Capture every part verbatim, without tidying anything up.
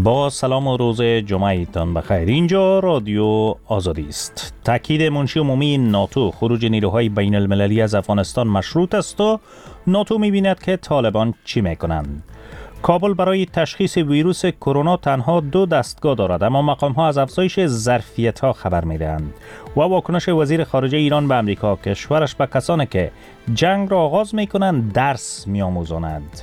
با سلام و روز جمعهتان بخیر. اینجا رادیو آزادی است. تاکید منشی عمومی ناتو خروج نیروهای بین المللی از افغانستان مشروط است و ناتو می‌بیند که طالبان چی میکنند. کابل برای تشخیص ویروس کرونا تنها دو دستگاه دارد، اما مقام‌ها از افزایش ظرفیت‌ها خبر می‌دهند. و واکنش وزیر خارجه ایران به امریکا، کشورش به کسانی که جنگ را آغاز می‌کنند درس می‌آموزاند.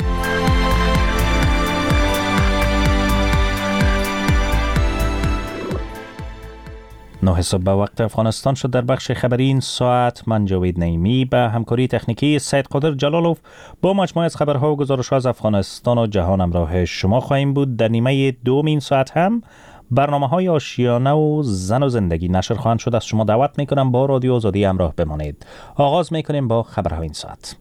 نه صبح به وقت افغانستان شد. در بخش خبری این ساعت من جاوید نعیمی به همکاری تکنیکی سید قادر جلالوف با مجموعه از خبرها و گزارش‌ها از افغانستان و جهان همراه شما خواهیم بود. در نیمه دوم این ساعت هم برنامه‌های آشیانه و زن و زندگی نشر خواهند شد. از شما دعوت می‌کنم با رادیو آزادی همراه بمانید. آغاز می‌کنیم با خبرهای این ساعت.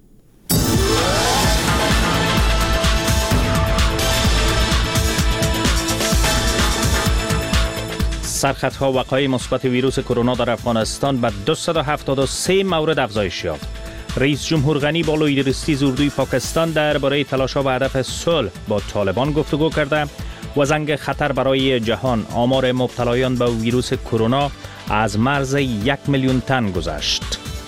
سرخطها وقایع مثبت ویروس کرونا در افغانستان به دویست و هفتاد و سه مورد افزایش یافت. رئیس جمهور غنی با لویدرستی زوردوی پاکستان درباره تلاش‌ها به هدف صلح با طالبان گفتگو کرده و زنگ خطر برای جهان. آمار مبتلایان به ویروس کرونا از مرز یک میلیون تن گذشت.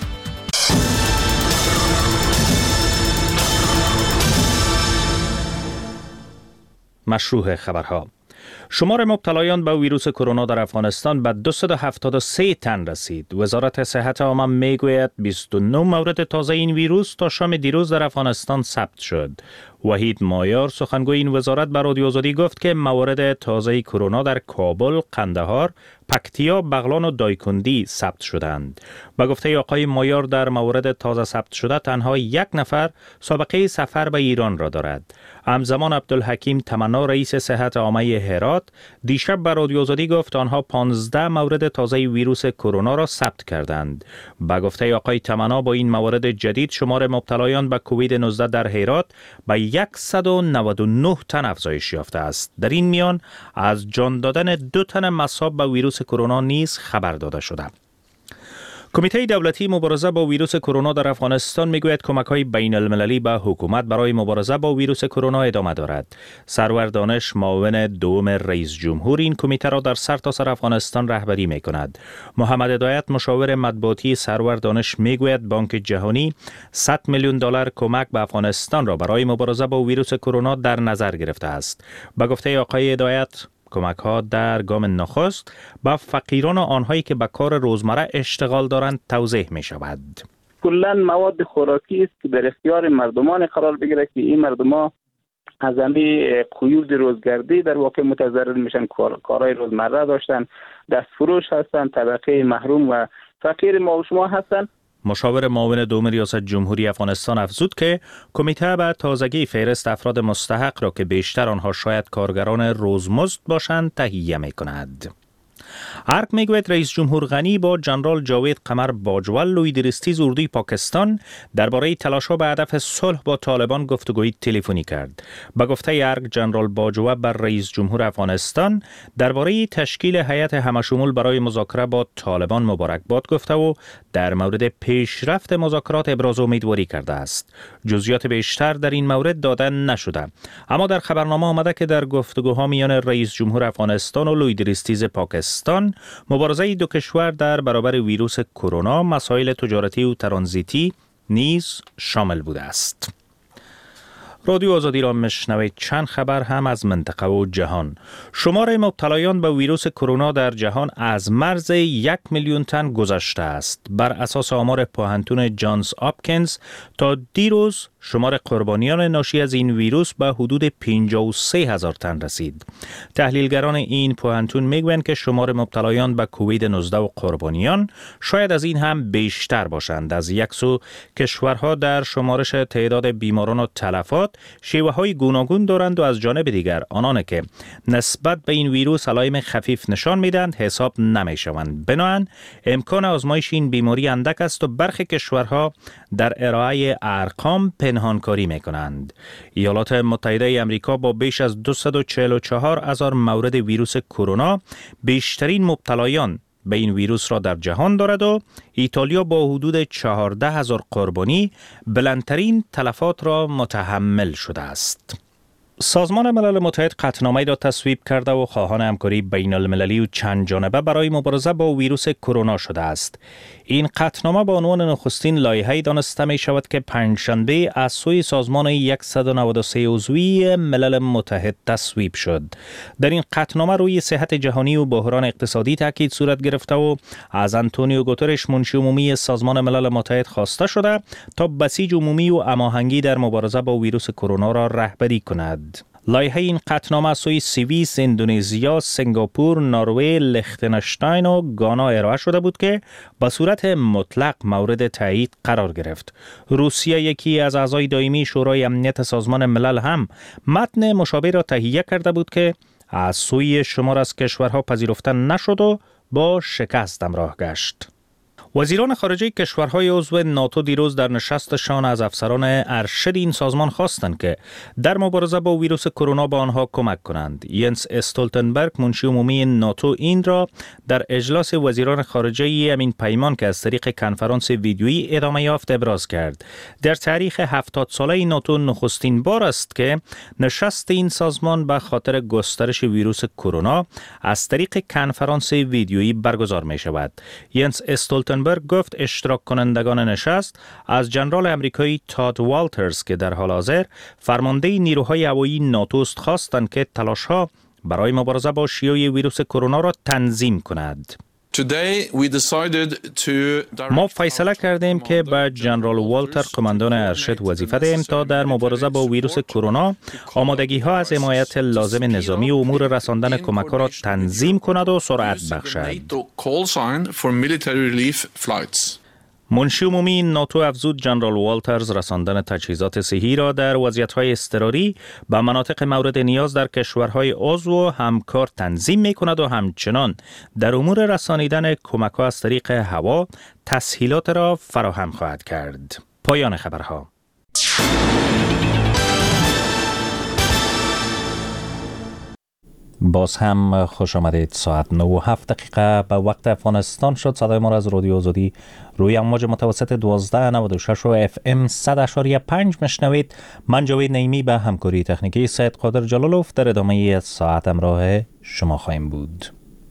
مشروع خبرها. شمار مبتلایان به ویروس کرونا در افغانستان به دویست و هفتاد و سه تن رسید. وزارت صحت عامه میگوید بیست و نه مورد تازه این ویروس تا شام دیروز در افغانستان ثبت شد. وحید مایار سخنگوی این وزارت به رادیو آزادی گفت که موارد تازه کرونا در کابل، قندهار، پکتیا، بغلان و دایکندی ثبت شدند. به گفته آقای مایار در موارد تازه ثبت شده تنها یک نفر سابقه سفر به ایران را دارد. همزمان عبدالحکیم تمنا رئیس صحت عامه هرات دیشب به رادیو آزادی گفت آنها پانزده مورد تازه ویروس کرونا را ثبت کردند. به گفته آقای تمنا با این موارد جدید شمار مبتلایان به کووید نوزده در هرات به صد و نود و نه تن افزایش یافته است. در این میان از جان دادن دو تن مصاب به ویروس کرونا نیز خبر داده شده. کمیته دولتی مبارزه با ویروس کرونا در افغانستان میگوید کمک‌های بین المللی به حکومت برای مبارزه با ویروس کرونا ادامه دارد. سرور دانش معاون دوم رئیس جمهور این کمیته را در سرتاسر افغانستان رهبری می‌کند. محمد هدایت مشاور مطبوعاتی سرور دانش میگوید بانک جهانی صد میلیون دلار کمک به افغانستان را برای مبارزه با ویروس کرونا در نظر گرفته است. به گفته آقای هدایت کمک ها در گام نخست با فقیران و آنهایی که به کار روزمره اشتغال دارند توزیع می شود. کلاً مواد خوراکی است که در اختیار مردمان قرار بگیره که این مردمان از همین قیود روزگردی در واقع متضرر میشن، کارهای روزمره داشتن، دستفروش هستن، طبقه محروم و فقیر ما و شما هستن. مشاور معاون دوم ریاست جمهوری افغانستان افزود که کمیته به تازگی فهرست افراد مستحق را که بیشتر آنها شاید کارگران روزمزد باشند تهیه می کند. ارگ میگوید رئیس جمهور غنی با جنرال جاوید قمر باجوه لویدرستی زوردوی پاکستان درباره تلاش‌ها به هدف صلح با طالبان گفتگوی تلفنی کرد. به گفته ارگ جنرال باجوه بر رئیس جمهور افغانستان درباره تشکیل هیئت همشمول برای مذاکره با طالبان مبارکباد گفته و در مورد پیشرفت مذاکرات ابراز امیدواری کرده است. جزئیات بیشتر در این مورد داده نشده، اما در خبرنامه آمده که در گفتگوها میان رئیس جمهور افغانستان و لویدرستی پاکستان مبارزه دو کشور در برابر ویروس کرونا، مسائل تجارتی و ترانزیتی نیز شامل بوده است. رادیو آزادی را میشنوید. چند خبر هم از منطقه و جهان. شمار مبتلایان به ویروس کرونا در جهان از مرز یک میلیون تن گذشته است. بر اساس آمار پوهنتون جانز آپکینز تا دیروز شمار قربانیان ناشی از این ویروس به حدود پنجاه و سه هزار تن رسید. تحلیلگران این پوهنتون میگویند که شمار مبتلایان به کووید نوزده و قربانیان شاید از این هم بیشتر باشند. از یک سو کشورها در شمارش تعداد بیماران و تلفات شیوه‌های گوناگون دارند و از جانب دیگر آنان که نسبت به این ویروس علائم خفیف نشان میدهند حساب نمیشوند. بنابراین امکان آزمایش این بیماری اندک است و برخی کشورها در ارائه ارقام پنهانکاری میکنند. ایالات متحده آمریکا با بیش از دویست و چهل و چهار هزار مورد ویروس کرونا بیشترین مبتلایان به این ویروس را در جهان دارد و ایتالیا با حدود چهارده هزار قربانی بلندترین تلفات را متحمل شده است. سازمان ملل متحد قطعنامه‌ای را تصویب کرده و خواهان همکاری بین المللی و چند جانبه برای مبارزه با ویروس کرونا شده است. این قطعنامه با عنوان نخستین لایحه‌ای دانسته می شود که پنجشنبه از سوی سازمان صد و نود و سه عضوی ملل متحد تصویب شد. در این قطعنامه روی صحت جهانی و بحران اقتصادی تاکید صورت گرفته و از آنتونیو گوترش منشی عمومی سازمان ملل متحد خواسته شده تا بسیج عمومی و هماهنگی در مبارزه با ویروس کرونا را رهبری کند. لایحه این قطعنامه از سوی سوئیس، اندونزیا، سنگاپور، نروژ، لختنشتاین و گانا ارائه شده بود که به صورت مطلق مورد تایید قرار گرفت. روسیه، یکی از اعضای دائمی شورای امنیت سازمان ملل، هم متن مشابه را تهیه کرده بود که از سوی شمار از کشورها پذیرفته نشد و با شکست همراه گشت. وزیران خارجه کشورهای عضو ناتو دیروز در نشستشان از افسران ارشد این سازمان خواستند که در مبارزه با ویروس کرونا به آنها کمک کنند. ینس استولتنبرگ، منشی عمومی ناتو، این را در اجلاس وزیران خارجه همین پیمان که از طریق کنفرانس ویدیویی ادامه یافت ابراز کرد. در تاریخ هفتاد ساله ناتو نخستین بار است که نشست این سازمان به خاطر گسترش ویروس کرونا از طریق کنفرانس ویدیویی برگزار می شود. ینس استولتنبرگ گفت اشتراک کنندگان نشست از جنرال امریکایی تاد والترز که در حال حاضر فرمانده نیروهای هوایی ناتو است خواستند که تلاش‌ها برای مبارزه با شیوع ویروس کرونا را تنظیم کند. ما فیصله کردیم که به جنرال والتر، قماندان ارشد، وظیفه دهیم تا در مبارزه با ویروس کرونا آمادگی ها از حمایت لازم نظامی و امور رساندن کمک ها را تنظیم کند و سرعت بخشد. منشی عمومی ناتو افزود جنرال والترز رساندن تجهیزات صحی را در وضعیت‌های اضطراری به مناطق مورد نیاز در کشورهای عضو و همکار تنظیم می‌کند و همچنان در امور رسانیدن کمک‌ها از طریق هوا تسهیلات را فراهم خواهد کرد. پایان خبرها. باز هم خوش آمدید. ساعت نه و هفت دقیقه به وقت افغانستان شد. صدای ما را از رادیو آزادی روی امواج متوسط دوازده نود و شش و اف ام صد اشاری پنج مشنوید. من جاوید نعیمی به همکاری تکنیکی سید قادر جلالوف در ادامه ساعت همراه شما خواهیم بود.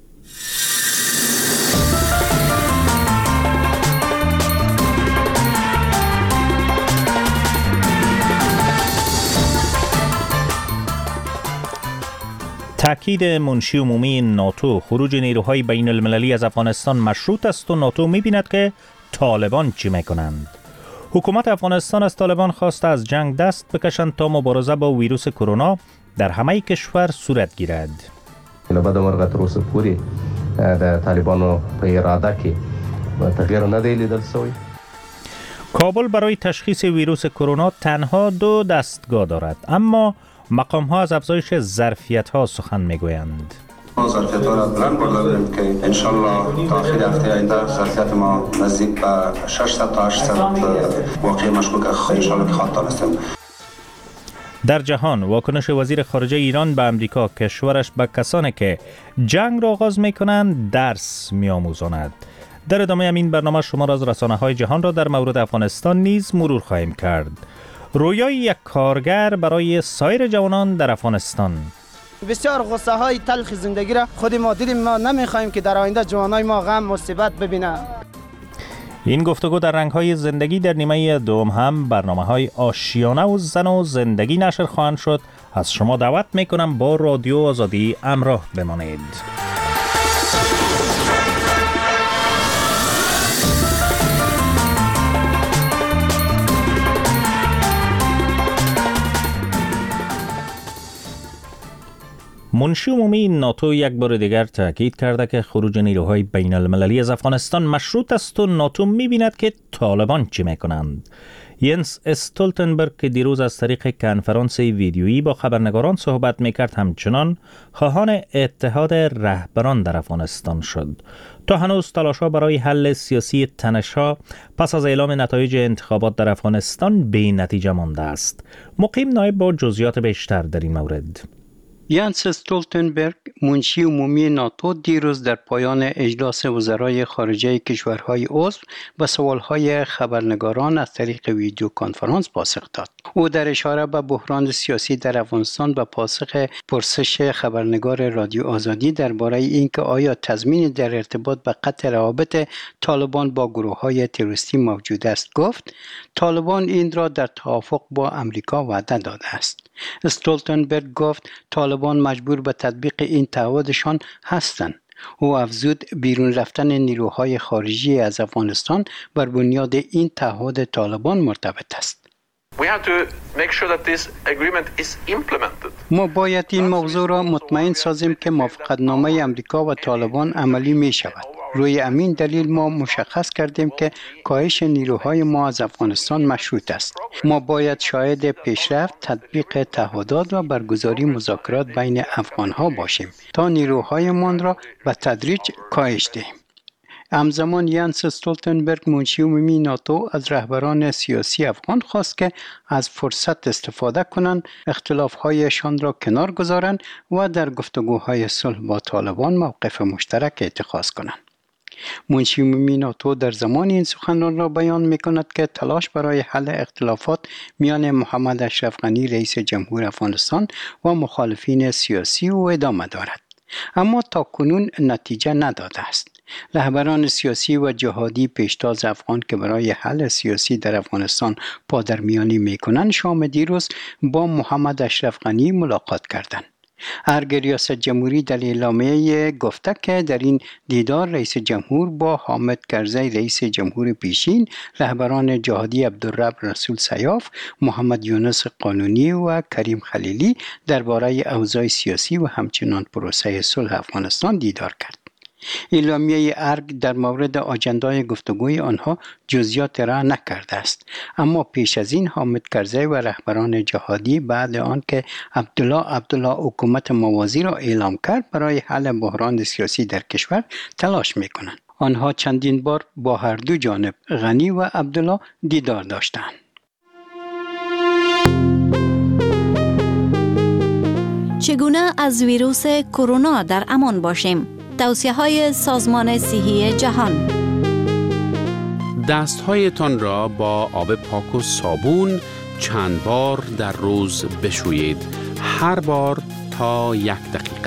تأکید منشی عمومی ناتو خروج نیروهای بین المللی از افغانستان مشروط است و ناتو می‌بیند که طالبان چی می‌کنند. حکومت افغانستان از طالبان خواسته از جنگ دست بکشند تا مبارزه با ویروس کرونا در همه کشور صورت گیرد. بعد مرغ تر اوسه پورې د طالبانو په اراده کې تغییر نه دی لیدل شوی. کابل برای تشخیص ویروس کرونا تنها دو دستگاه دارد، اما مقام ها از افزایش ظرفیت ها سخن میگویند. ما ظرفیت ها را بلند برده بودیم که انشالله تا آخر هفته آینده ظرفیت ما نزدیک به ششصد تا هشتصد واقعی مشکوک انشالله که خواهد دانستیم. در جهان واکنش وزیر خارجه ایران به امریکا، کشورش به کسانی که جنگ را آغاز میکنند درس میآموزاند. در ادامه همین برنامه شما را از رسانه های جهان را در مورد افغانستان نیز مرور خواهیم کرد. رویای یک کارگر برای سایر جوانان در افغانستان. بسیار غصه های تلخ زندگی را خود ما دیدیم. ما نمیخوایم که در آینده جوانای ما غم مصیبت ببینه. این گفتگو در رنگ های زندگی در نیمه دوم هم برنامه های آشیانه و زن و زندگی نشر خواهند شد. از شما دعوت میکنم با رادیو آزادی همراه بمانید. منشی عمومی ناتو یک بار دیگر تاکید کرده که خروج نیروهای بین المللی از افغانستان مشروط است و ناتو می‌بیند که طالبان چی می‌کنند. ینس استولتنبرگ که دیروز از طریق کنفرانس ویدیویی با خبرنگاران صحبت می‌کرد همچنان خواهان اتحاد رهبران در افغانستان شد. تا هنوز تلاش‌ها برای حل سیاسی تنش‌ها پس از اعلام نتایج انتخابات در افغانستان بی نتیجه مانده است. مقیم نایب با جزئیات بیشتر در این مورد. یانس استولتنبرگ منشی عمومی ناتو دیروز در پایان اجلاس وزرای خارجه کشورهای عضو به سوالهای خبرنگاران از طریق ویدیو کنفرانس پاسخ داد. او در اشاره به بحران سیاسی در افغانستان به پاسخ پرسش خبرنگار رادیو آزادی درباره اینکه آیا تضمین در ارتباط به قطع روابط طالبان با گروه‌های تروریستی موجود است گفت طالبان این را در توافق با امریکا وعده داده است. استولتنبرگ گفت طالبان مجبور به تطبیق این تعهدشان هستند. او افزود بیرون رفتن نیروهای خارجی از افغانستان بر بنیاد این تعهد طالبان مرتبط است. We have to make sure that this agreement is implemented. ما باید این موضوع را مطمئن سازیم که موافقتنامه امریکا و طالبان عملی می شود. روی همین دلیل ما مشخص کردیم که کاهش نیروهای ما از افغانستان مشروط است. ما باید شاهد پیشرفت تطبیق تعهدات و برگزاری مذاکرات بین افغانها باشیم تا نیروهایمان را به تدریج کاهش دهیم. همزمان یانس استولتنبرگ منشی عمومی ناتو از رهبران سیاسی افغان خواست که از فرصت استفاده کنند، اختلاف‌هایشان را کنار گذارند و در گفتگوهای صلح با طالبان موقف مشترک اتخاذ کنند. منشی عمومی ناتو در زمان این سخنران را بیان می‌کند که تلاش برای حل اختلافات میان محمد اشرف غنی رئیس جمهور افغانستان و مخالفین سیاسی او ادامه دارد، اما تاکنون نتیجه نداده است. رهبران سیاسی و جهادی پیشتاز افغان که برای حل سیاسی در افغانستان پادرمیانی می‌کنند شام دیروز با محمد اشرف غنی ملاقات کردند. ارگ ریاست جمهوری در اعلامیه گفته که در این دیدار رئیس جمهور با حامد کرزی رئیس جمهور پیشین، رهبران جهادی عبدالرب رسول سیاف، محمد یونس قانونی و کریم خلیلی درباره اوضاع سیاسی و همچنان پروسه صلح افغانستان دیدار کرد. اعلامیه ارگ در مورد آجندای گفتگوی آنها جزئیات را نکرده است، اما پیش از این حامد کرزی و رهبران جهادی بعد آنکه عبدالله عبدالله حکومت موازی را اعلام کرد برای حل بحران سیاسی در کشور تلاش می‌کنند. آنها چندین بار با هر دو جانب غنی و عبدالله دیدار داشتند. چگونه از ویروس کرونا در امان باشیم؟ توصیه‌های سازمان صحی جهان. دست‌هایتان را با آب پاک و صابون چند بار در روز بشویید. هر بار تا یک دقیقه.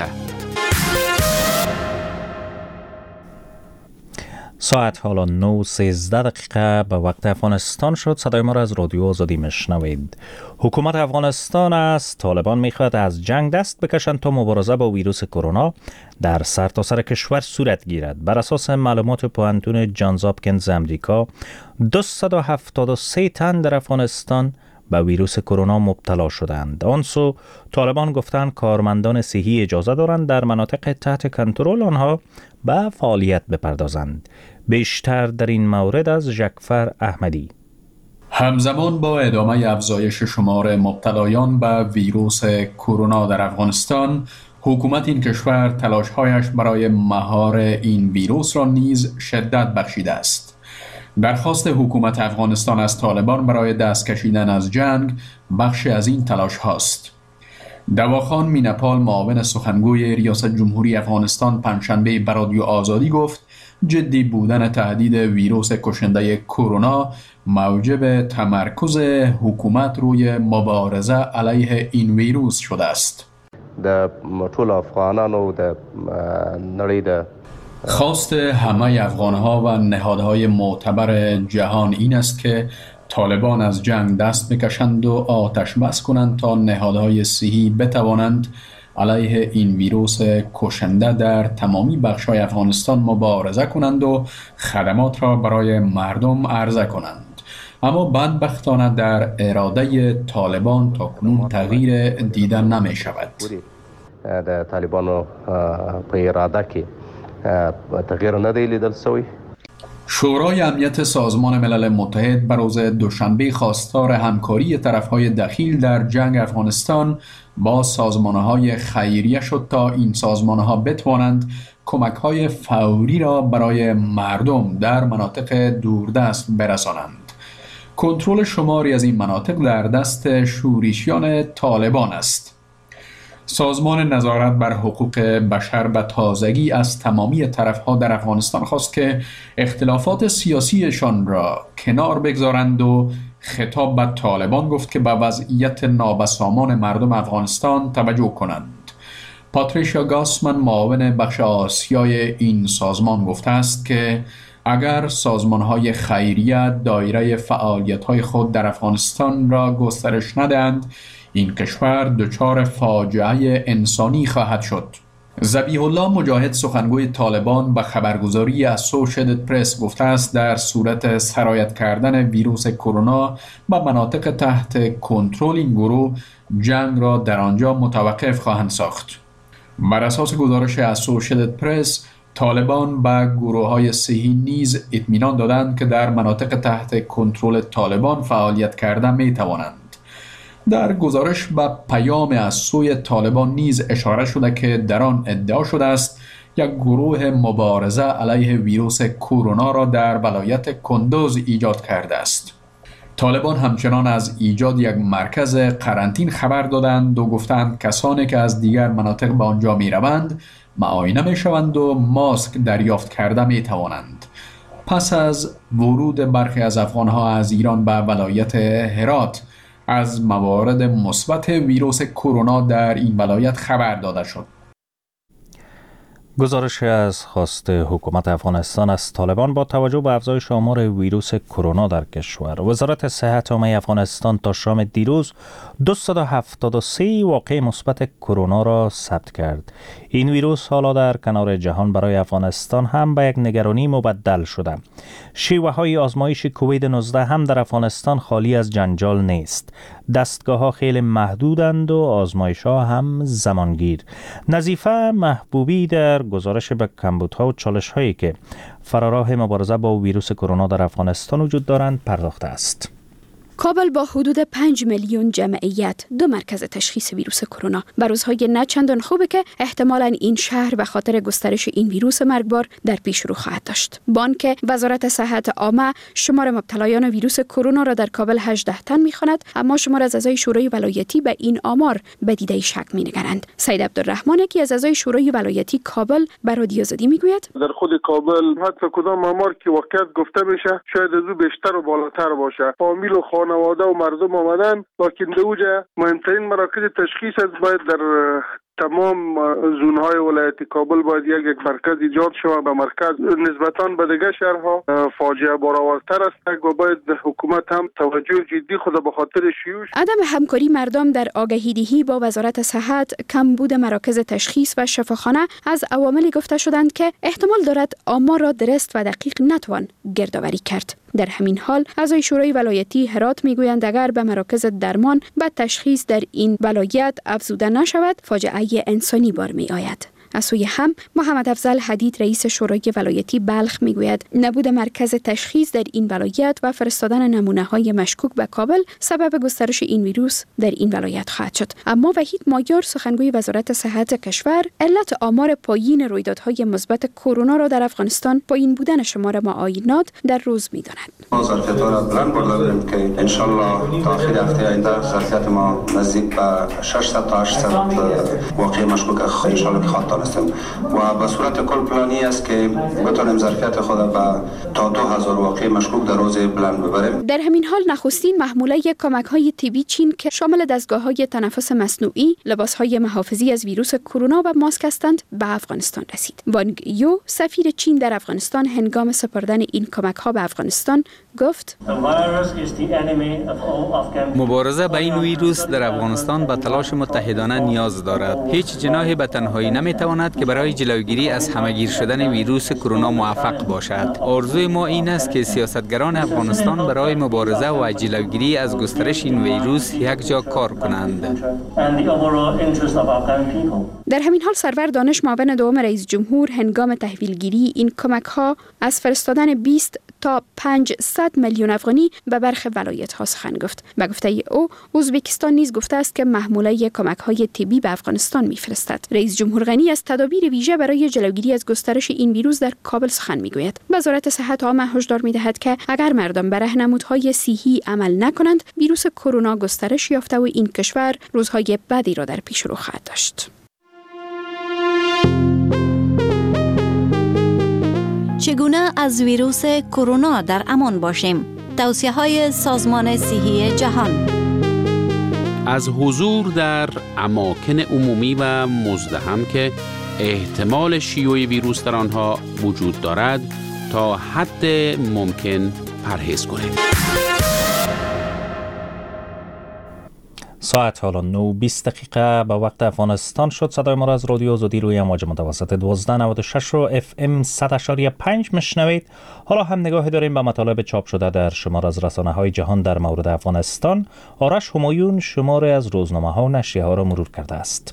ساعت حالا نه و سیزده دقیقه به وقت افغانستان شد. صدای ما را از رادیو آزادی میشنوید. حکومت افغانستان از طالبان میخواد از جنگ دست بکشند تا مبارزه با ویروس کرونا در سرتاسر کشور صورت گیرد. بر اساس معلومات پوهنتون جانز هاپکینز امریکا، دویست و هفتاد و سه تن در افغانستان به ویروس کرونا مبتلا شدند. آن سو طالبان گفتند کارمندان صحی اجازه دارند در مناطق تحت کنترل آنها به فعالیت بپردازند. بیشتر در این مورد از ژکفر احمدی. همزمان با ادامه افزایش شمار مبتلایان به ویروس کرونا در افغانستان، حکومت این کشور تلاش‌هایش برای مهار این ویروس را نیز شدت بخشیده است. درخواست حکومت افغانستان از طالبان برای دست کشیدن از جنگ بخش از این تلاش هاست. دواخان مینپال معاون سخنگوی ریاست جمهوری افغانستان پنجشنبه به رادیو آزادی گفت جدی بودن تهدید ویروس کشنده کرونا موجب تمرکز حکومت روی مبارزه علیه این ویروس شده است. د ټول افغانانو د نړۍ د خواست همه افغانها و نهادهای معتبر جهان این است که طالبان از جنگ دست بکشند و آتش بس کنند تا نهادهای صحی بتوانند علیه این ویروس کشنده در تمامی بخش‌های افغانستان مبارزه کنند و خدمات را برای مردم عرضه کنند. اما بدبختانه در اراده طالبان تا کنون تغییر دیده نمی شود. د طالبانو په اراده کې تغییر نه دی لیدل شوی. شورای امنیت سازمان ملل متحد بر روز دوشنبه خواستار همکاری طرف‌های دخیل در جنگ افغانستان با سازمان‌های خیریه شد تا این سازمان‌ها بتوانند کمک‌های فوری را برای مردم در مناطق دوردست برسانند. کنترل شماری از این مناطق در دست شورشیان طالبان است. سازمان نظارت بر حقوق بشر به تازگی از تمامی طرف‌ها در افغانستان خواست که اختلافات سیاسیشان را کنار بگذارند و خطاب به طالبان گفت که به وضعیت نابسامان مردم افغانستان توجه کنند. پاتریشیا گاسمن معاون بخش آسیای این سازمان گفته است که اگر سازمان‌های خیریه دایره فعالیت‌های خود در افغانستان را گسترش ندهند، این کشور دچار فاجعه انسانی خواهد شد. ذبیح الله مجاهد سخنگوی طالبان به خبرگزاری اسوشییتد پرس گفته است در صورت سرایت کردن ویروس کرونا به مناطق تحت کنترل این گروه، جنگ را در آنجا متوقف خواهند ساخت. بر اساس گزارش اسوشییتد پرس، طالبان به گروه‌های صحی نیز اطمینان دادند که در مناطق تحت کنترل طالبان فعالیت کرده می‌توانند. در گزارش به پیام از سوی طالبان نیز اشاره شده که در آن ادعا شده است یک گروه مبارزه علیه ویروس کرونا را در ولایت کندوز ایجاد کرده است. طالبان همچنان از ایجاد یک مرکز قرنطین خبر دادند و گفتند کسانی که از دیگر مناطق به آنجا می روند معاینه می شوند و ماسک دریافت کرده می توانند. پس از ورود برخی از افغانها از ایران به ولایت هرات از موارد مثبت ویروس کرونا در این ولایت خبر داده شد. گزارش از خواست حکومت افغانستان از طالبان با توجه به افزایش آمار ویروس کرونا در کشور، وزارت صحت عامه افغانستان تا شام دیروز دویست و هفتاد و سه واقعه مثبت کرونا را ثبت کرد. این ویروس حالا در کنار جهان برای افغانستان هم به یک نگرانی مبدل شده. شیوه های آزمایش کووید نوزده هم در افغانستان خالی از جنجال نیست. دستگاه ها خیلی محدودند و آزمایش ها هم زمانگیر. نظیفه محبوبی در گزارش به کمبودها و چالش هایی که فراراه مبارزه با ویروس کرونا در افغانستان وجود دارند پرداخته است. کابل با حدود پنج میلیون جمعیت دو مرکز تشخیص ویروس کرونا به روزهای نه چندان خوبه که احتمالاً این شهر به خاطر گسترش این ویروس مرگبار در پیش رو خواهد داشت. بانک وزارت صحت عامه شمار مبتلایان ویروس کرونا را در کابل هجده تن می‌خواند، اما شمار از اعضای شورای ولایتی به این آمار به دیده شک می‌نگرند. سید عبدالرحمن یکی از اعضای شورای ولایتی کابل به رادیو آزادی میگوید در خود کابل حتی کدام آمار که واقعیت گفته بشه شاید از او بیشتر و بالاتر باشه. فامیل و خانواده و مردم آمدن، لکن دوجه مهمترین مراکز تشخیص از باید در تمام زونهای ولایت کابل باید یک یک مرکز ایجاد شود. به مرکز نسبتاً به دیگر شهرها فاجعه بارآورتر است و باید حکومت هم توجه جدی خود به خاطر شیوع. عدم همکاری مردم در آگهی دهی با وزارت صحت، کمبود مراکز تشخیص و شفاخانه از عواملی گفته شدند که احتمال دارد آمار را درست و دقیق نتوان گردآوری کرد. در همین حال اعضای شورای ولایتی هرات میگویند اگر به مراکز درمان و تشخیص در این ولایت افزوده نشود فاجعه انسانی بار می آید. از سوی هم محمد افضل حدید رئیس شورای ولایتی بلخ میگوید نبود مرکز تشخیص در این ولایت و فرستادن نمونه های مشکوک به کابل سبب گسترش این ویروس در این ولایت خواهد شد. اما وحید مایار سخنگوی وزارت صحت کشور علت آمار پایین رویدادهای مثبت کرونا را در افغانستان پایین بودن شمار معاینات در روز میداند. ما ظرفیت ها را بلند برده بودیم که انشالله تا آخر هفته آینده ظرفیت ما نزدیک به ششصد تا هشتصد واقعه مشکوک انشالله خواهد هستیم و به صورت کل پلانی است که بتونیم ظرفیت خود به تا دو هزار واقعه مشکوک در روز بلند ببریم. در همین حال نخستین محموله کمک های طبی چین که شامل دستگاه های تنفس مصنوعی، لباس های محافظی از ویروس کرونا و ماسک هستند به افغانستان رسید. وانگ یو سفیر چین در افغانستان هنگام سپردن این کمک ها به افغانستان گفت مبارزه با این ویروس در افغانستان به تلاش متحدانه نیاز دارد. هیچ جناحی به تنهایی نمیتواند که برای جلوگیری از همه‌گیر شدن ویروس کرونا موفق باشد. آرزوی ما این است که سیاستگران افغانستان برای مبارزه و جلوگیری از گسترش این ویروس یک جا کار کنند. در همین حال سرور دانش معاون دوم رئیس جمهور هنگام تحویلگیری این کمک ها از فرستادن بیست تا پانصد میلیون افغانی به برخی ولایت ها سخن گفت. به گفته او، ازبکستان نیز گفته است که محموله کمک های طبی به افغانستان میفرستد. رئیس جمهور غنی از تدابیر ویژه برای جلوگیری از گسترش این ویروس در کابل سخن میگوید. وزارت صحت عامه هشدار میدهد که اگر مردم بر راهنمودهای صحی عمل نکنند، ویروس کرونا گسترش یافته و این کشور روزهای بدی را در پیش رو خواهد داشت. چگونه از ویروس کرونا در امان باشیم؟ توصیه‌های سازمان صحی جهان. از حضور در اماکن عمومی و مزدحم که احتمال شیوع ویروس در آنها وجود دارد تا حد ممکن پرهیز کنید. ساعت حالا نه بیست دقیقه به وقت افغانستان شد. صدای ما را از رادیو آزادی روی امواج متوسط دوازده نود و شش رو اف ام صد و پنج میشنوید. حالا هم نگاهی داریم به مطالب چاپ شده در شمار از رسانه های جهان در مورد افغانستان. آرش همایون شماره از روزنامه ها و نشریه ها را مرور کرده است.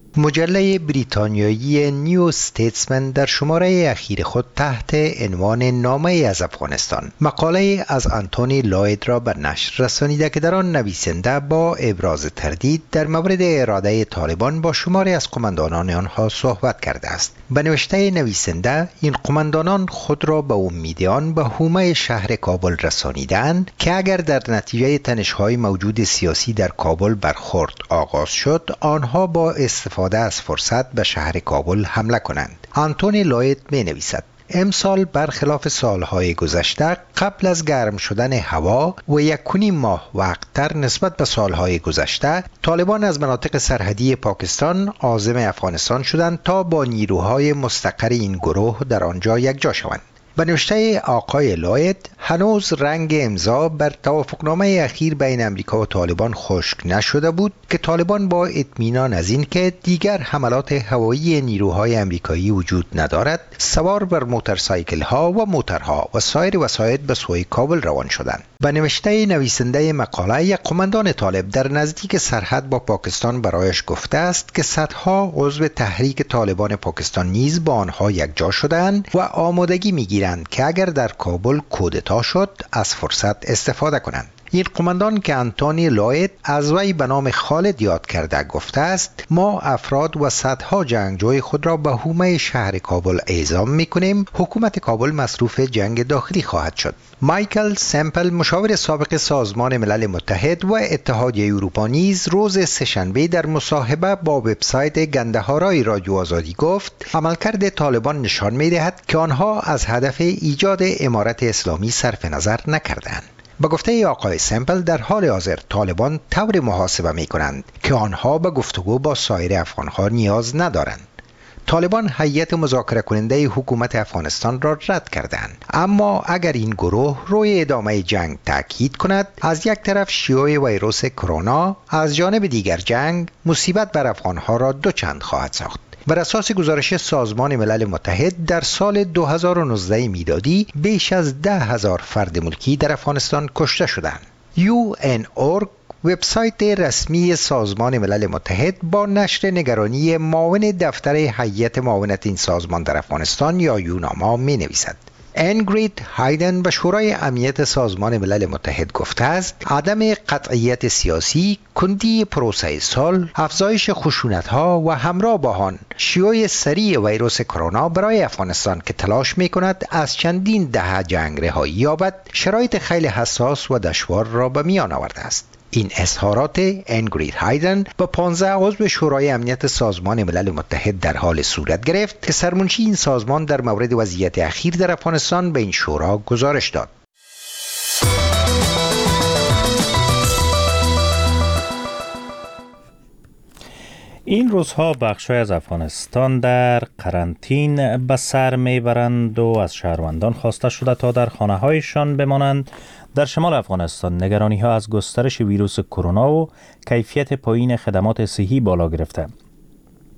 مجله بریتانیایی نیو استیتسمن در شماره اخیر خود تحت عنوان نامه از افغانستان مقاله از آنتونی لاید را به نشر رسانیده که در آن نویسنده با ابراز تردید در مورد اراده طالبان با شماری از قماندانان آنها صحبت کرده است. به نوشته نویسنده، این قماندانان خود را به امید آن به حومه شهر کابل رسانیدند که اگر در نتیجه تنش‌های موجود سیاسی در کابل برخورد آغاز شد، آنها با استفاده از فرصت به شهر کابل حمله کنند. آنتونی لاید می نویسد: امسال برخلاف سالهای گذشته قبل از گرم شدن هوا و یک و نیم ماه وقت‌تر نسبت به سالهای گذشته، طالبان از مناطق سرحدی پاکستان عازم افغانستان شدند تا با نیروهای مستقر این گروه در آنجا یکجا شوند. به نوشته آقای لاید، هنوز رنگ امضا بر توافقنامه اخیر بین امریکا و طالبان خشک نشده بود که طالبان با اطمینان از این که دیگر حملات هوایی نیروهای امریکایی وجود ندارد، سوار بر موتورسایکل ها و موترها و سایر وسایل به سوی کابل روان شدند. به نوشته نویسنده مقاله، یک قماندان طالب در نزدیک سرحد با پاکستان برایش گفته است که صدها عضو تحریک طالبان پاکستان نیز با آنها یکجا شدند و آمادگی می‌گیرند که اگر در کابل کودتا شد از فرصت استفاده کنند. این قماندان که آنتونی لاید از وی به نام خالد یاد کرده گفته است: ما افراد و صدها جنگجوی خود را به حومه شهر کابل اعزام می‌کنیم. حکومت کابل مصروف جنگ داخلی خواهد شد. مایکل سمپل، مشاور سابق سازمان ملل متحد و اتحادیه اروپا، نیز روز سه‌شنبه در مصاحبه با وبسایت گندهارای رادیو آزادی گفت: عملکرد طالبان نشان می‌دهد که آنها از هدف ایجاد امارت اسلامی صرف نظر نکردند. با گفته آقای سمپل، در حال حاضر طالبان طور محاسبه می کنند که آنها به گفتگو با سایر افغانها نیاز ندارند. طالبان هیئت مذاکره کننده حکومت افغانستان را رد کردند، اما اگر این گروه روی ادامه جنگ تاکید کند، از یک طرف شیوع ویروس کرونا، از جانب دیگر جنگ مصیبت بر افغانها را دوچند خواهد ساخت. بر اساس گزارش سازمان ملل متحد، در سال دو هزار و نوزده میلادی بیش از ده هزار فرد ملکی در افغانستان کشته شدند. یو ان اورگ، وبسایت رسمی سازمان ملل متحد، با نشر نگرانی معاون دفتر هیئت معاونت این سازمان در افغانستان یا یوناما می نویسد: انگرید هایدن به شورای امنیت سازمان ملل متحد گفته است: عدم قطعیت سیاسی، کندی پروسه صلح، افزایش خشونت‌ها و همراه با آن شیوع سریع ویروس کرونا برای افغانستان که تلاش می‌کند از چندین دهه جنگ رهایی یابد، شرایط خیلی حساس و دشوار را به میان آورده است. این اظهارات انگرید هایدن با پانزده عضو شورای امنیت سازمان ملل متحد در حال صورت گرفت که سرمنشی این سازمان در مورد وضعیت اخیر در افغانستان به این شورا گزارش داد. این روزها بخش‌های از افغانستان در قرنطین به سر میبرند و از شهروندان خواسته شده تا در خانه‌هایشان بمانند. در شمال افغانستان نگرانی‌ها از گسترش ویروس کرونا و کیفیت پایین خدمات صحی بالا گرفته.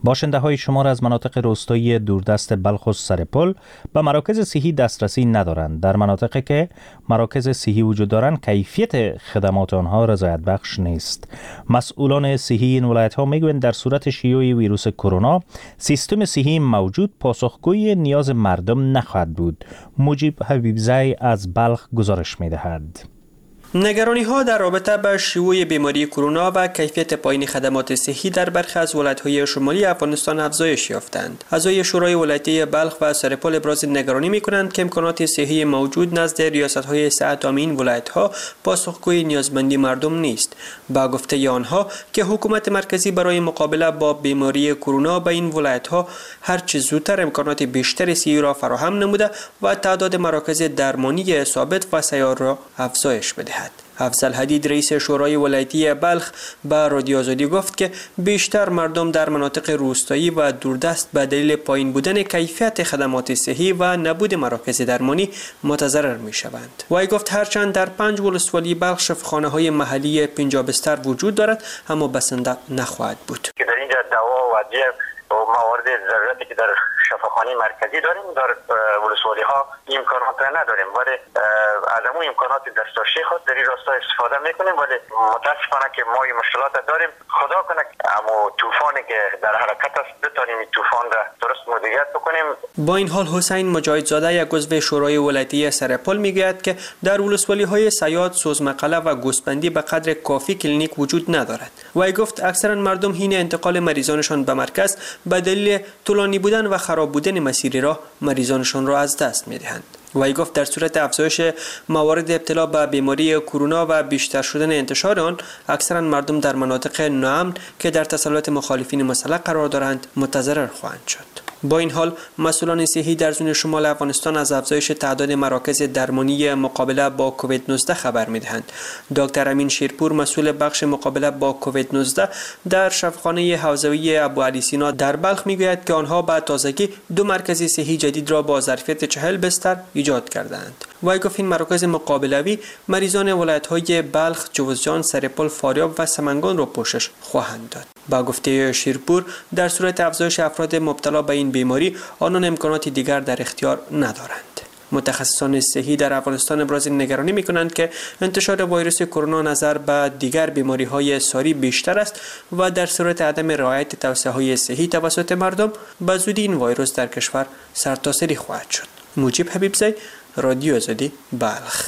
باشنده های شمار از مناطق روستایی دوردست بلخ و سرپل به مراکز صحی دسترسی ندارند. در مناطقی که مراکز صحی وجود دارند کیفیت خدمات آنها رضایت بخش نیست. مسئولان صحی این ولایت ها میگویند در صورت شیوع ویروس کرونا سیستم صحی موجود پاسخگوی نیاز مردم نخواهد بود. مجیب حبیبزی از بلخ گزارش میدهد. نگرانی ها در رابطه با شیوع بیماری کرونا و کیفیت پایین خدمات صحی در برخی از ولایت‌های شمالی افغانستان افزایش یافتند. اعضای شورای ولایتی بلخ و سرپل ابراز نگرانی می‌کنند که امکانات صحی موجود نزد ریاست‌های صحت عامه این ولایت‌ها پاسخگوی نیازمندی مردم نیست. با گفته آنها که حکومت مرکزی برای مقابله با بیماری کرونا به این ولایت‌ها هر چه زودتر امکانات بیشتر صحی را فراهم نموده و تعداد مراکز درمانی ثابت و سیار را افزایش بدهد. افضل حدید رئیس شورای ولایتی بلخ به رادیو آزادی گفت که بیشتر مردم در مناطق روستایی و دوردست به دلیل پایین بودن کیفیت خدمات صحی و نبود مراکز درمانی متضرر می شوند. وی گفت هرچند در پنج ولسوالی بلخ شفاخانه های محلی پنجاه بستر وجود دارد اما بسنده نخواهد بود. که در اینجا دوا و دیگر موارد ضرورتی که در شفاخانه مرکزی داریم در ولسوالی ها امکانات نداریم ولی از همون امکانات دسترسی خود در این راستا استفاده میکنیم ولی متاسفانه که ما این مشکلات داریم. خدا کنه اما طوفانی که در حرکت است بتونیم این طوفان را درست مدیریت بکنیم. با این حال حسین مجاهدزاده یک عضو شورای ولایتی سرپل میگوید که در ولسوالی های سیاد، سوزمقله و گوسپندی به قدر کافی کلینیک وجود ندارد. وی گفت اکثرا مردم حین انتقال مریضانشان به مرکز به دلیل طولانی بودن و خراب بودن مسیر راه مریضانشان را از دست می‌دهند. وی گفت در صورت افزایش موارد ابتلا به بیماری کرونا و بیشتر شدن انتشار آن اکثرا مردم در مناطق ناامن که در تسلط مخالفین مسلح قرار دارند متضرر خواهند شد. با این حال مسئولان صحی در زون شمال افغانستان از افزایش تعداد مراکز درمانی مقابله با کووید نوزده خبر می‌دهند. دکتر امین شیرپور مسئول بخش مقابله با کووید نوزده در شفاخانه حوزوی ابو علی سینا در بلخ میگوید که آنها به تازگی دو مرکز صحی جدید را با ظرفیت چهل بستر ایجاد کردند. وی گفت این مراکز مقابلوی مریضان ولایت‌های بلخ، جوزجان، سرپل، فاریاب و سمنگان را پوشش خواهند داد. با گفته شیرپور در صورت افزایش افراد مبتلا به این بیماری آنان امکانات دیگر در اختیار ندارند. متخصصان صحی در افغانستان ابراز نگرانی می‌کنند که انتشار ویروس کرونا نظر به دیگر بیماری‌های ساری بیشتر است و در صورت عدم رعایت توصیه‌های صحی توسط مردم به زودی این ویروس در کشور سرتاسری خواهد شد. مجیب حبیبزی، رادیو آزادی، بلخ.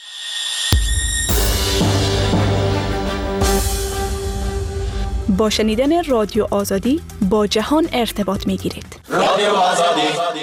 با شنیدن رادیو آزادی با جهان ارتباط می‌گیرید. رادیو آزادی.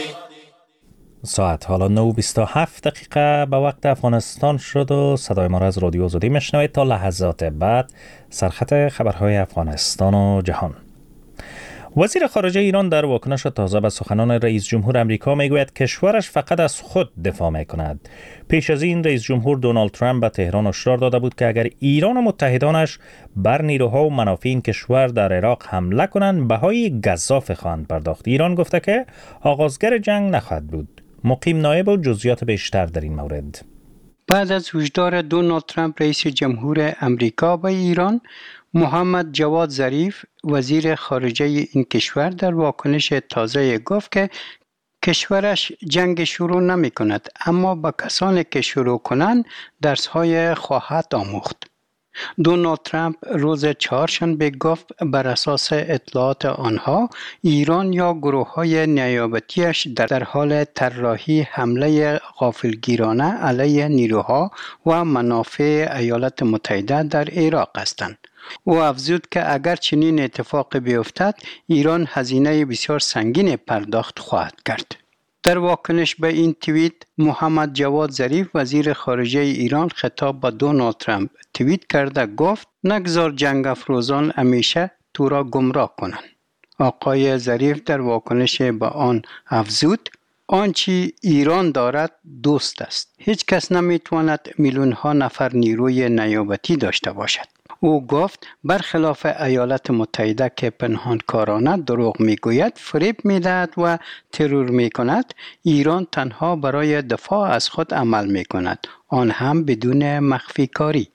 ساعت حالا نه و بیست و هفت دقیقه به وقت افغانستان شد و صدای ما را از رادیو آزادی میشنوید. تا لحظات بعد سرخط خبرهای افغانستان و جهان. وزیر خارجه ایران در واکنش تازه به سخنان رئیس جمهور امریکا میگوید کشورش فقط از خود دفاع میکند. پیش از این رئیس جمهور دونالد ترامپ به تهران هشدار داده بود که اگر ایران و متحدانش بر نیروها و منافع این کشور در عراق حمله کنند بهای گزاف خواهند پرداخت. ایران گفته که آغازگر جنگ نخواهد بود. مقیم نایب و جزئیات بیشتر در این مورد. بعد از هشدار دونالد ترامپ رئیس جمهور امریکا به ایران، محمد جواد ظریف وزیر خارجه این کشور در واکنش تازه گفت که کشورش جنگ شروع نمی کند اما با کسانی که شروع کنند درس‌های خواهد آموخت. دونالد ترامپ روز چهارشنبه گفت بر اساس اطلاعات آنها ایران یا گروه‌های نیابتیش در حال طراحی حمله غافلگیرانه علیه نیروها و منافع ایالات متحده در عراق هستند. او افزود که اگر چنین اتفاق بیفتد ایران هزینه بسیار سنگین پرداخت خواهد کرد. در واکنش به این توییت محمد جواد ظریف وزیر خارجه ایران خطاب به دونالد ترامپ توییت کرده گفت نگذار جنگ افروزان همیشه تو را گمراه کنند. آقای ظریف در واکنش به آن افزود آنچه ایران دارد دوست است. هیچ کس نمیتواند میلیون ها نفر نیروی نیابتی داشته باشد. او گفت برخلاف ایالات متحده که پنهانکارانه دروغ میگوید، فریب میدهد و ترور میکند، ایران تنها برای دفاع از خود عمل میکند، آن هم بدون مخفی کاری.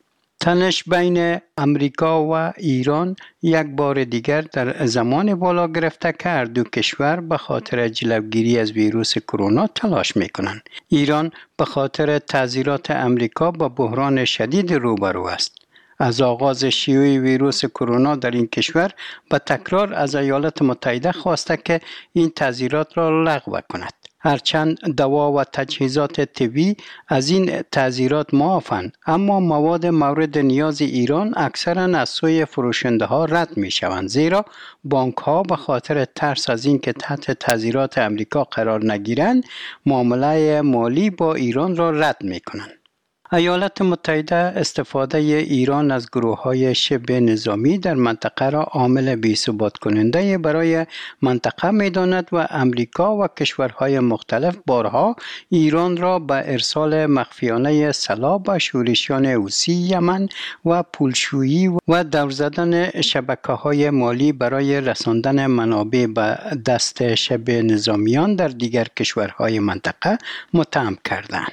تنش بین امریکا و ایران یک بار دیگر در زمان بالا گرفته که هر دو کشور به خاطر جلوگیری از ویروس کرونا تلاش میکنند. ایران به خاطر تعذیرات امریکا با بحران شدید روبرو است. از آغاز شیوع ویروس کرونا در این کشور به تکرار از ایالات متحده خواسته که این تعذیرات را لغو کند. هرچند دوا و تجهیزات طبی از این تعذیرات معافند، اما مواد مورد نیاز ایران اکثراً از سوی فروشنده ها رد می شوند، زیرا بانک ها به خاطر ترس از این که تحت تعذیرات امریکا قرار نگیرند معامله مالی با ایران را رد می کنند. ایالات متحده استفاده ایران از گروه‌های شبه نظامی در منطقه را عامل بی‌ثبات کننده برای منطقه می‌داند و امریکا و کشورهای مختلف بارها ایران را به ارسال مخفیانه سلاح به شورشیان حوثی یمن و پولشویی و دور زدن شبکه‌های مالی برای رساندن منابع به دست شبه نظامیان در دیگر کشورهای منطقه متهم کردند.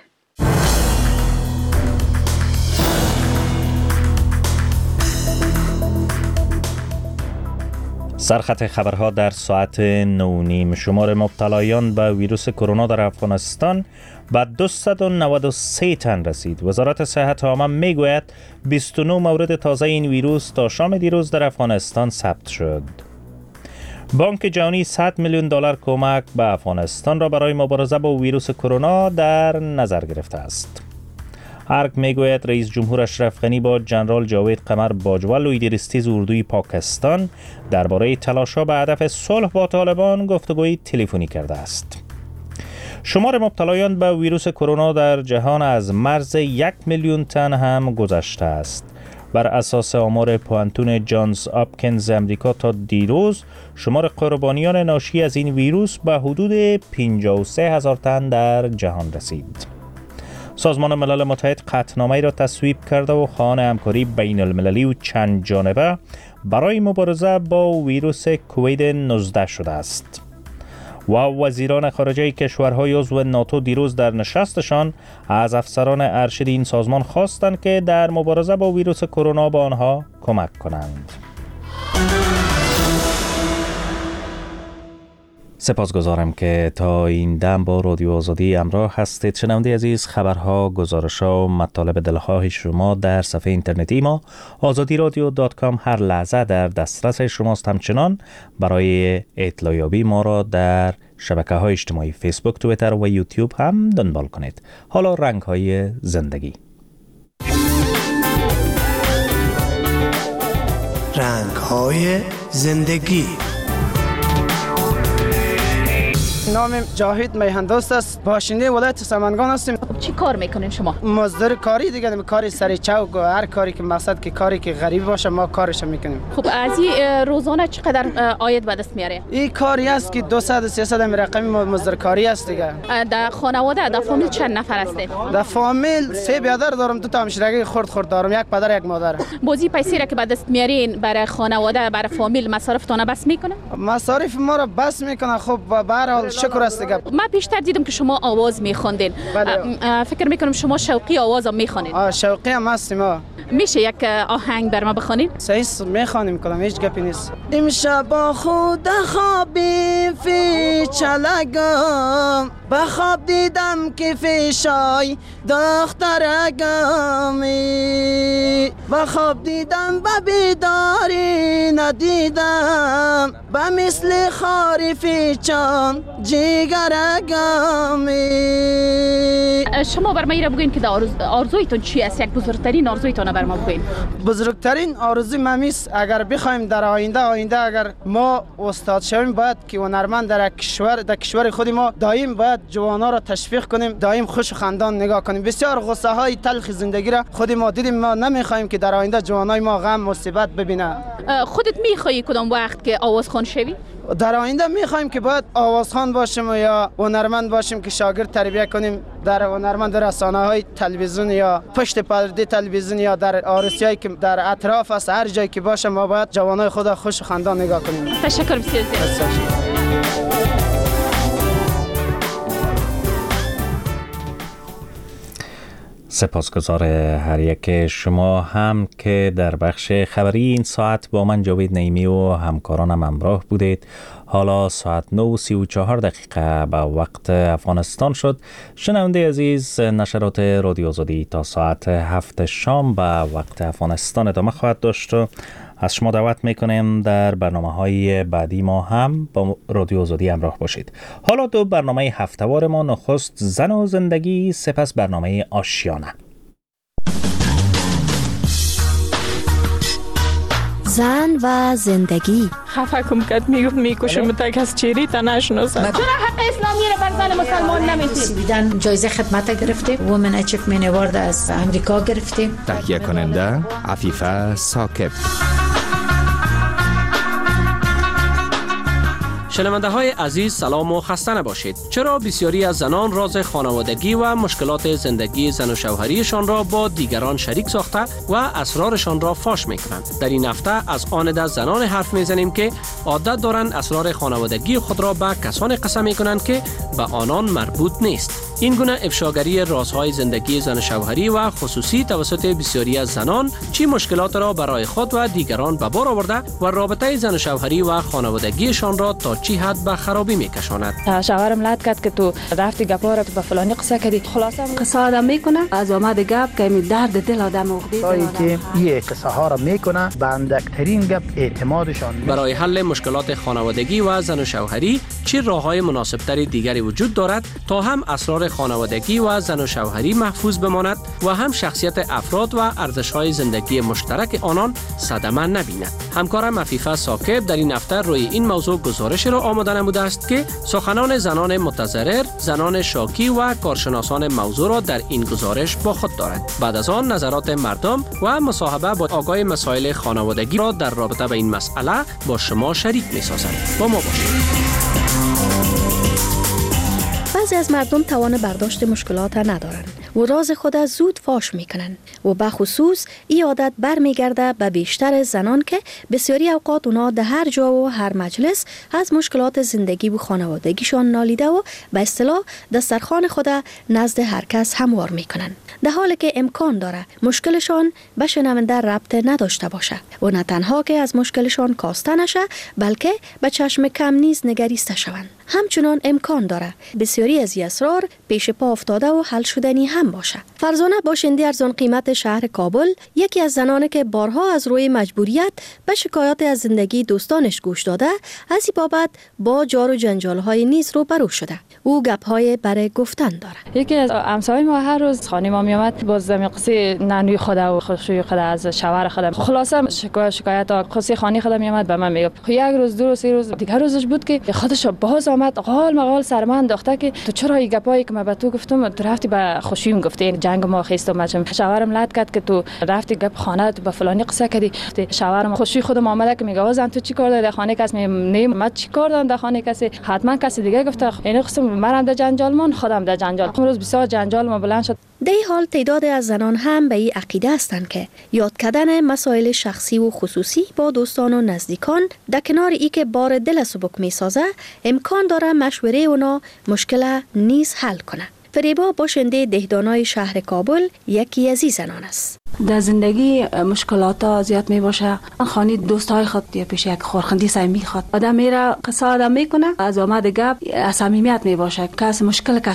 سرخط خبرها در ساعت نو نیم. شمار مبتلایان به ویروس کرونا در افغانستان به دویست و نود و سه تن رسید. وزارت صحت عامه میگوید بیست و نه مورد تازه این ویروس تا شام دیروز در افغانستان ثبت شد. بانک جهانی صد میلیون دلار کمک به افغانستان را برای مبارزه با ویروس کرونا در نظر گرفته است. ارگ میگوید رئیس جمهور اشرف غنی با جنرال جاوید قمر باجوه لویدریستیز اردوی پاکستان درباره تلاش‌ها به هدف صلح با طالبان گفتگوی تلفنی کرده است. شمار مبتلایان به ویروس کرونا در جهان از مرز یک میلیون تن هم گذشته است. بر اساس آمار پوانتون جانز آپکینز امریکا تا دیروز شمار قربانیان ناشی از این ویروس به حدود پنجاه و سه هزار تن در جهان رسید. سازمان ملل متحد قطعنامه‌ای را تصویب کرده و خواهان همکاری بین المللی و چند جانبه برای مبارزه با ویروس کووید نوزده شده است. و وزیران خارجه کشورهای عضو ناتو دیروز در نشستشان از افسران ارشد این سازمان خواستند که در مبارزه با ویروس کرونا با آنها کمک کنند. سپاسگزارم که تا این دم با رادیو آزادی همراه هستید. شنونده عزیز، خبرها، گزارش‌ها و مطالب دلخواه شما در صفحه اینترنتی ما آزادی رادیو دات کام هر لحظه در دسترس شماست. همچنان برای اطلاع یابی ما را در شبکه‌های اجتماعی فیسبوک، توییتر و یوتیوب هم دنبال کنید. حالا رنگ‌های زندگی. رنگ‌های زندگی. نام جاوید میهندوست است. باشنده ولایت سمنگان هستیم. چی کار میکنین شما؟ مزدور کاری دیگه، کاری سر چوک و هر کاری که مقصد که کاری که غریب باشه ما کارش میکنیم. خب از این روزانه چقدر عاید به دست میاره؟ این کاری است که دویست سیصد رقمی مزدور کاری است دیگه. در خانواده در فامیل چند نفر هستید؟ در فامیل سه برادر دارم، دو تا همشیرگی خرد خرد دارم، یک پدر یک مادر. بازی پیسی را که به دست میارین برای خانواده، برای فامیل مصارفتون بس میکنه؟ مصارف ما را بس میکنه. خب به هر حال شکر است دیگه. من پیشتر دیدم که شما آواز میخوندین. فکر میکنم شما شوقی آواز هم میخوانید. آه شوقی هم هستیم. ما میشه یک آهنگ بر ما بخونین؟ صحیح میخوانیم کدام، هیچ گپی نیست. امشب با خود خوابی فی چلگم، بخواب دیدم که فیشای دخترگمی، بخواب دیدم به بیداری ندیدم، به مثل خاری فیچان جیگرگمی. شما بر ما ایره بگوین که آرزویتون چی است؟ یک بزرگترین آرزویتون بر ما بگوین. بزرگترین آرزوی ممیست اگر بخوایم در آینده آینده اگر ما استاد شویم، باید که هنرمند در کشور در کشور خود ما دائم باید جوانا را تشویق کنیم، دائم خوش و خندان نگاه کنیم. بسیار غصه های تلخ زندگی را خود ما دیدیم، ما نمیخوایم که در آینده جوانای ما غم مصیبت ببینه. خودت میخوایی کدام وقت که آوازخوان شوی؟ در آینده میخوایم که باید آوازخوان باشیم یا هنرمند باشیم که شاگرد تربیت کنیم در هنرمند رسانه‌های تلویزیون یا پشت پرده تلویزیون یا در عروسی‌هایی که در اطراف است، هر جایی که باشه ما باید جوانای خود را خوش و خندان نگاه کنیم. تشکر بسیار زیاد. سپاسگزار هر یک شما هم که در بخش خبری این ساعت با من جاوید نعیمی و همکارانم همراه بودید. حالا ساعت نه و سی و چهار دقیقه به وقت افغانستان شد. شنونده عزیز، نشرات رادیو آزادی تا ساعت هفت شام به وقت افغانستان ادامه خواهد داشت و از شما دعوت میکنیم در برنامه های بعدی ما هم با رادیو آزادی همراه باشید. حالا دو برنامه هفته‌وار ما، نخست زن و زندگی، سپس برنامه آشیانه. زن و زندگی. خفه کم کد میگفت میکشم تا کس چیری تا نشناسم. چرا حق اسلامی رو بر زن مسلمان نمیدید؟ سویدن جایزه خدمت گرفتیم، وومن اچیومنت اوارد از امریکا گرفتیم. تهیه کننده عفیفه ثاقب. شنونده های عزیز، سلام و خسته نباشید. چرا بسیاری از زنان راز خانوادگی و مشکلات زندگی زن و شوهریشان را با دیگران شریک ساخته و اسرارشان را فاش میکنند؟ در این هفته از آن از زنان حرف میزنیم که عادت دارند اسرار خانوادگی خود را به کسان قسم میکنند که به آنان مربوط نیست. این گونه افشاگری رازهای زندگی زن و شوهری و خصوصی توسط بسیاری از زنان چی مشکلات را برای خود و دیگران به بار آورده و رابطه زن و شوهری و خانوادگیشان را تا چی حد به خرابی میکشاند. شوهرم لط کرد که تو رفتی گپا را به فلانی قصه کردی، خلاصه قصه آدم میکنه از آمد گپ که می درد دل آدم عقده دل که این قصه ها را میکنه به اندکترین گپ اعتمادشان. برای حل مشکلات خانوادگی و زن و شوهری چه راههای مناسبتر دیگری وجود دارد تا هم اسرار خانوادگی و زن و شوهری محفوظ بماند و هم شخصیت افراد و ارزش‌های زندگی مشترک آنان صدمه نبیند؟ همکارم عفیفه ثاقب در این هفته روی این موضوع گزارش را آماده نموده است که سخنان زنان متضرر، زنان شاکی و کارشناسان موضوع را در این گزارش با خود دارد. بعد از آن نظرات مردم و مصاحبه با آگاه مسائل خانوادگی را در رابطه با این مسئله با شما شریک می‌سازند. با ما باشید. بعضی از مردم توان برداشت مشکلات ندارند و راز خود از زود فاش میکنند و به خصوص این عادت برمیگرده به بیشتر زنان که بسیاری اوقات اونا در هر جا و هر مجلس از مشکلات زندگی و خانوادگیشان نالیده و به اصطلاح دسترخوان خود نزد هر کس هموار میکنند، در حالی که امکان داره مشکلشان به شنونده ربط نداشته باشه و نه تنها که از مشکلشان کاسته نشه بلکه به چشم کم نیز نگریسته شوند. همچنان امکان داره بسیاری از این اسرار پیش پا افتاده و حل شدنی هم باشه. فرزانه باشنده ارزان قیمت شهر کابل یکی از زنانی که بارها از روی مجبوریت به شکایات از زندگی دوستانش گوش داده، از این بابت با جار و جنجال‌های نیز رو برو شده. او گپ‌های برای گفتن داره. یکی از همسایه‌های ما هر روز خانه ما میامد باز زمین قصه نانوی خود و خوشوی خود از شوهر خود، خلاصه شکایت شکایت قصه خانه خود میامد به من میگفت. یک روز دو روز سه روز دیگه روزش بود که خودش باز آمد قال مقال سر من انداخته که تو چرا این گپایی که من به تو گفتم تو رفتی به خوشیم گفتی جنگ ما خیستم مچم. شوهرم لط کرد که تو رفتی گپ خانه تو به فلانی قصه کردی. شوهرم خوشی خودم آمده که میگه زن تو چی کار داری در خانه کس؟ می من چی کار دارم در خانه کسی؟ حتما کسی دیگه گفته. این قسم منم در جنجال من خودم در جنجال. امروز بسیار جنجال ما بلند شد. در این حال تعداد از زنان هم به این عقیده هستند که یاد کردن مسائل شخصی و خصوصی با دوستان و نزدیکان در کنار ای که بار دل سبک می سازه امکان داره مشوره اونا مشکل نیز حل کنه. فریبا باشنده دهدانای شهر کابل یکی از این زنان است. در زندگی مشکلات زیاد می باشه. خانی دوستای خود یا پیش یک خورخندی سعی میخواد. آدم میره قصه آدم میکنه از آمد گپ صمیمیت می باشه. کس مشکل کس